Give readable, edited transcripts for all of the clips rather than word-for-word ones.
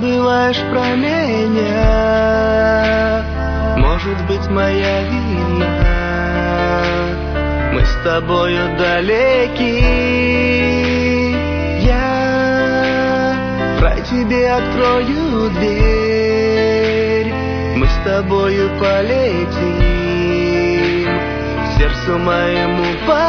забываешь про меня? Может быть, моя вина? Мы с тобою далеки. Я рай тебе открою дверь. Мы с тобою полетим. Сердцу моему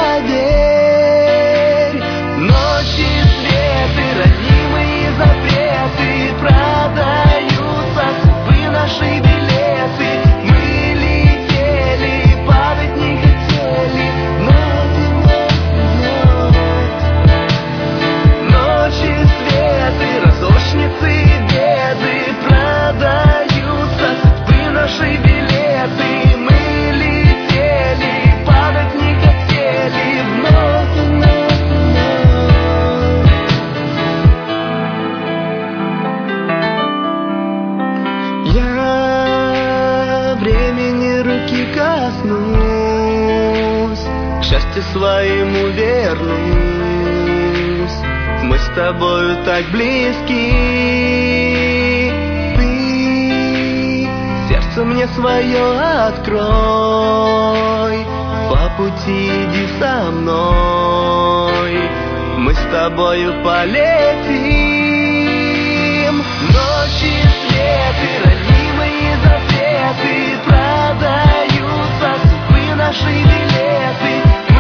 поверь. Ночи, светы, ранимые запреты, продаются судьбы наши билеты. Мы летели, падать не хотели, но ты ночи, светы, разлучницы, беды, продаются судьбы наши билеты. Мы летели, падать не хотели, вновь. Я времени руки коснусь, счастью своему вернусь. Мы с тобою так близки. Ты сердце мне свое открой, по пути иди со мной. Мы с тобою полетим. Ночи, светы, ранимые запреты, продаются судьбы наши билеты.